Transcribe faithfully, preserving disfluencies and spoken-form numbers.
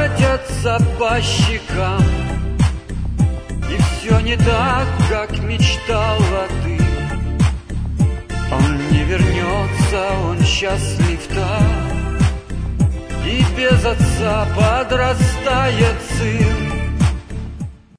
катятся по щекам, и все не так, как мечтала ты. Он не вернется, он счастлив так, и без отца подрастает